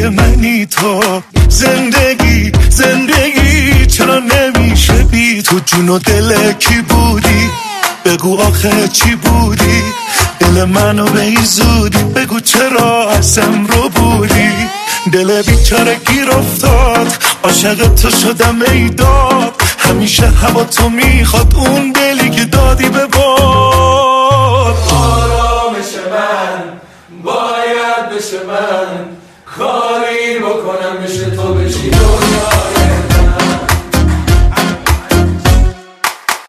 منی تو. زندگی چرا نمیشه بی تو؟ جون و دل کی بودی؟ بگو آخه چی بودی؟ دل منو به این زودی بگو چرا ازم رو بودی؟ دل بیچاره گیر افتاد، عاشق تو شدم ای داد. همیشه هوا تو میخواد، اون دلی که دادی به باد.